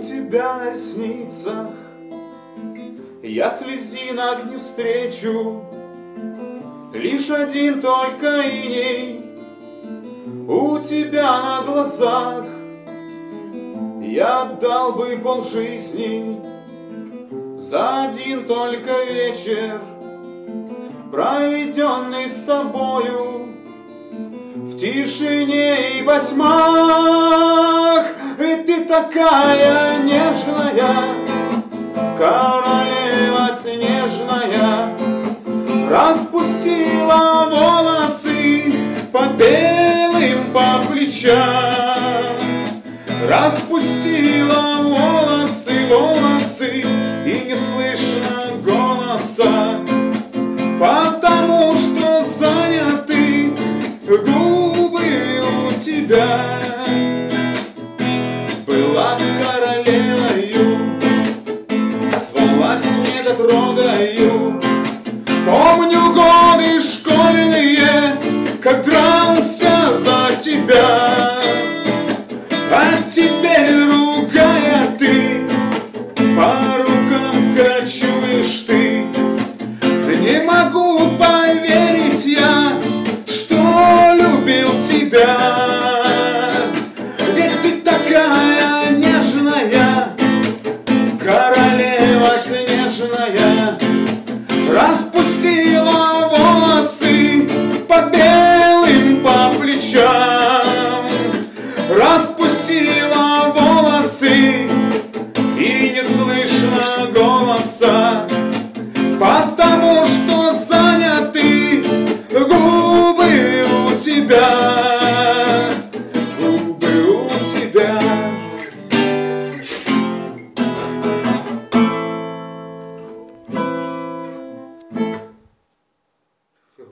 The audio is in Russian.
тебя на ресницах я слезинок не встречу, лишь один только иней у тебя на глазах. Я отдал бы полжизни за один только вечер, проведенный с тобою в тишине и во тьмах. Ведь ты такая нежная, королева снежная, распустила волосы по белым по плечам, распустила волосы, и не слышно голоса, потому что заняты губы у тебя. Была королевою, звалась недотрогою. Помню годы школьные, как дрался за тебя. А теперь, ругая ты, по рукам кочуешь ты. Не могу поверить я, что любил тебя. Ведь ты такая нежная, королева снежная, распустила волосы по белым по плечам, распустила волосы, и не слышно голоса, потому что заняты губы у тебя.